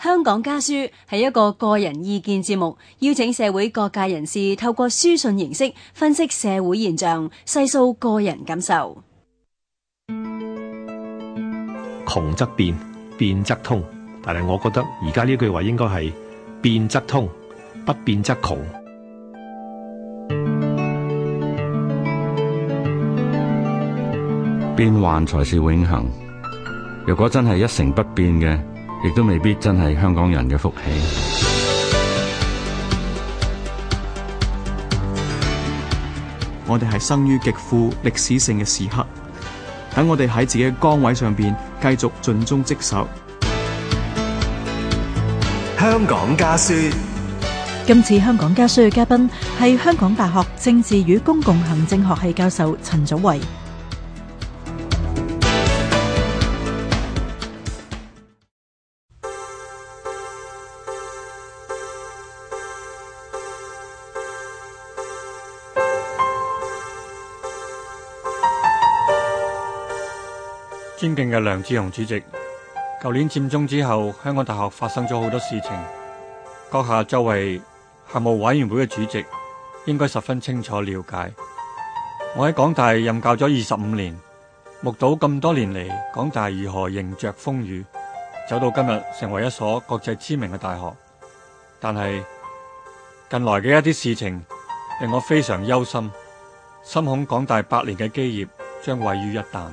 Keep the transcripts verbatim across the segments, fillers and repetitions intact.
香港家書係一個個人意見節目，邀請社會各界人士透過書信形式分析社會現象，細數個人感受。 窮則變，變則通，但係我覺得而家呢句話應該係變則通，不變則窮。 變幻才是永恆，若果真係一成不變嘅，亦都未必真係香港人嘅福氣。 我哋係生於極富歷史性嘅時刻，等我哋喺自己嘅崗位上邊繼續盡忠職守。 香港家書。 今次香港家書嘅嘉賓係香港大學政治與公共行政學系教授陳祖為。 尊敬嘅梁智鴻主席，舊年佔中之後，香港大學發生咗好多事情，閣下作為校務委員會嘅主席，應該十分清楚了解。我喺港大任教咗二十五年，目睹咁多年嚟港大如何迎着風雨，走到今日成為一所國際知名嘅大學。但係近來嘅一啲事情令我非常憂心，深恐港大百年嘅基業將毀於一旦。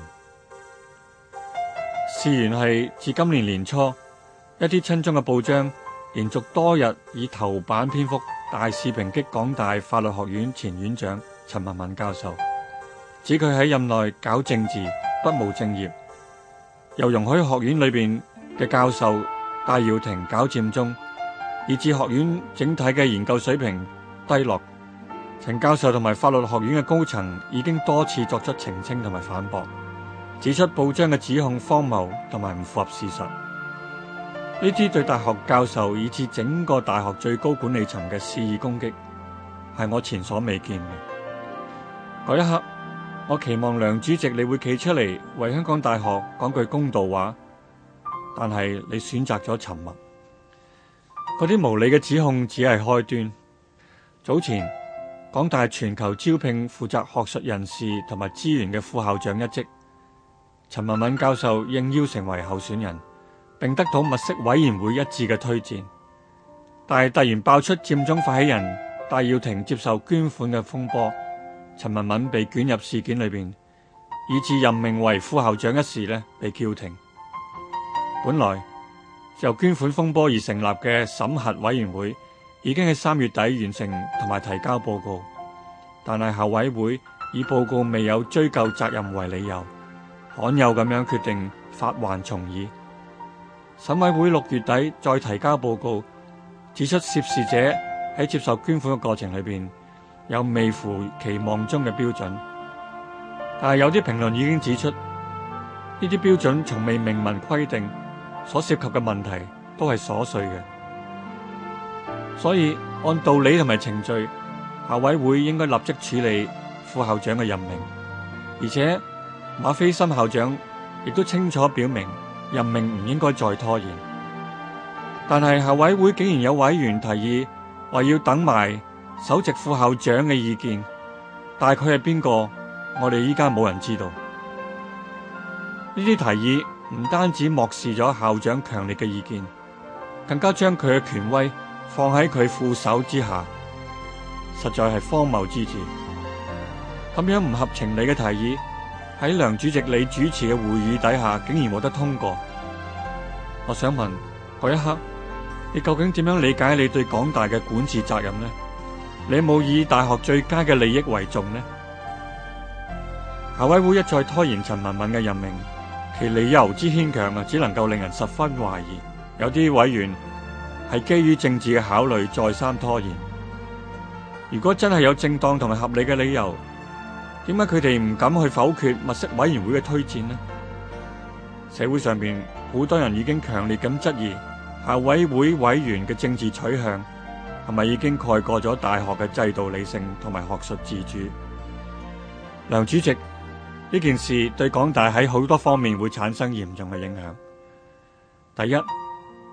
事源係自今年年初，一啲親中嘅報章連續多日以頭版篇幅大肆抨擊港大法律學院前院長陳文敏教授，指佢喺任內搞政治、不務正業，又容許學院裏邊嘅教授戴耀廷搞佔中，以致學院整體嘅研究水平低落。陳教授同埋法律學院嘅高層已經多次作出澄清同埋反駁，指出報章嘅指控荒謬同埋唔符合事實。呢啲對大學教授以至整個大學最高管理層嘅肆意攻擊，係我前所未見嘅。嗰一刻，我期望梁主席你會企出嚟為香港大學講句公道話，但係你選擇咗沉默。嗰啲無理嘅指控只係開端。早前港大全球招聘負責學術人士同埋資源嘅副校長一職，陳文敏教授應邀成為候選人，並得到物色委員會一致嘅推薦，但係突然爆出佔中發起人戴耀廷接受捐款嘅風波，陳文敏被捲入事件裏邊，以致任命為副校長一事呢被叫停。本來由捐款風波而成立嘅審核委員會已經喺三月底完成同埋提交報告，但係校委會以報告未有追究責任為理由，罕有咁樣決定發還重議。審委會六月底再提交報告，指出涉事者喺接受捐款嘅過程裏邊有未符期望中嘅標準，但係有啲評論已經指出，呢啲標準從未明文規定，所涉及嘅問題都係瑣碎嘅。所以按道理同埋程序，校委會應該立即處理副校長嘅任命，而且馬斐森校長亦都清楚表明任命唔應該再拖延。但係校委會竟然有委員提議話要等埋首席副校長嘅意見，大概係邊個，我哋依家冇人知道。呢啲提議唔單止漠視咗校長強烈嘅意見，更加將佢嘅權威放喺佢副手之下，實在係荒謬之至。咁樣唔合情理嘅提議喺梁主席你主持嘅會議底下竟然獲得通過，我想問嗰一刻你究竟點樣理解你對港大嘅管治責任呢？你有冇以大學最佳嘅利益為重呢？校委會一再拖延陳文敏嘅任命，其理由之牽強啊，只能夠令人十分懷疑。有啲委員係基於政治嘅考慮再三拖延。如果真係有正當同埋合理嘅理由，點解佢哋唔敢去否決物色委員會嘅推薦呢？社會上面好多人已經強烈咁質疑校委會委員嘅政治取向係咪已經蓋過咗大學嘅制度理性同埋學術自主。梁主席，呢件事對港大喺好多方面會產生嚴重嘅影響。第一，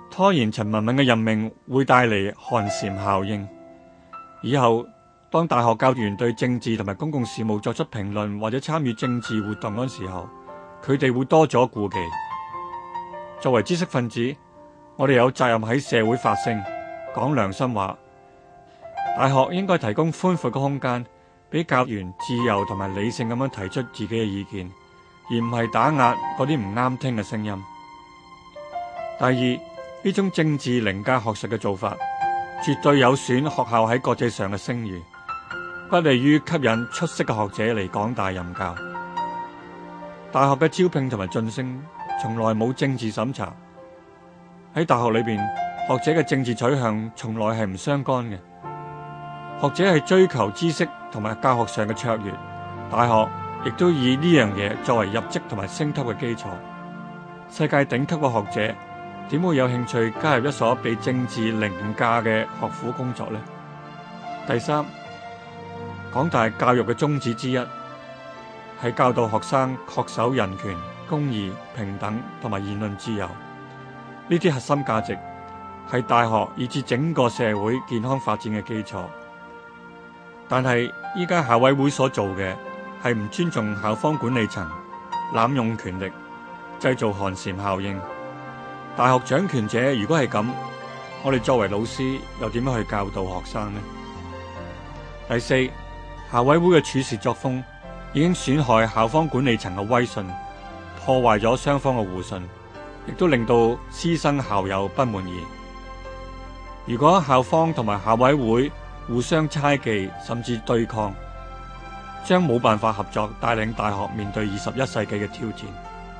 拖延陳文敏嘅任命會帶嚟寒蟬效應。以後當大學教員對政治同埋公共事務作出評論或者參與政治活動嗰時候，佢哋會多咗顧忌。作為知識分子，我哋有責任喺社會發聲，講良心話。大學應該提供寬闊嘅空間，俾教員自由同埋理性咁樣提出自己嘅意見，而唔係打壓嗰啲唔啱聽嘅聲音。第二，呢種政治凌駕學術嘅做法，絕對有損學校喺國際上嘅聲譽，不利於吸引出色嘅學者嚟港大任教。大學嘅招聘同埋晉升從來冇政治審查。喺大學裏邊，學者嘅政治取向從來係唔相干嘅。學者係追求知識同埋教學上嘅卓越，大學亦都以呢樣嘢作為入職同埋升級嘅基礎。世界頂級嘅學者點會有興趣加入一所被政治凌駕嘅學府工作呢？第三，港大教育嘅宗旨之一係教導學生恪守人權、公義、平等同埋言論自由。呢啲核心價值係大學以至整個社會健康發展嘅基礎。但係依家校委會所做嘅係唔尊重校方管理層，濫用權力，製造寒蟬效應。大學掌權者如果係咁，我哋作為老師又點樣去教導學生呢？第四，校委會嘅處事作風已經損害校方管理層嘅威信，破壞咗雙方嘅互信，亦都令到師生校友不滿意。如果校方同埋校委會互相猜忌甚至對抗，將冇辦法合作帶領大學面對二十一世紀嘅挑戰。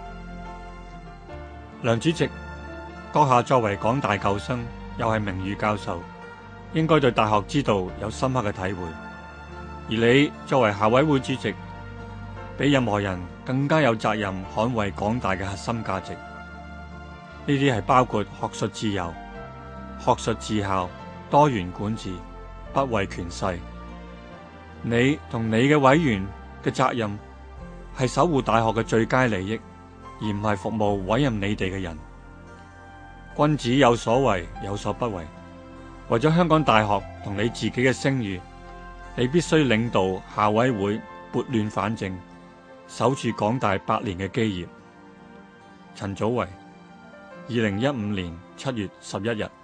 梁主席，閣下作為港大舊生，又係名譽教授，應該對大學之道有深刻嘅體會。而你作為校委會主席，比任何人更加有責任捍衛港大嘅核心價值。呢啲係包括學術自由、學術治校、多元管治、不畏權勢。你同你嘅委員嘅責任係守護大學嘅最佳利益，而唔係服務委任你哋嘅人。君子有所為，有所不為。為咗香港大學同你自己嘅聲譽，你必須領導校委會撥亂反正，守住港大百年嘅基業。陳祖為，二零一五年七月十一日。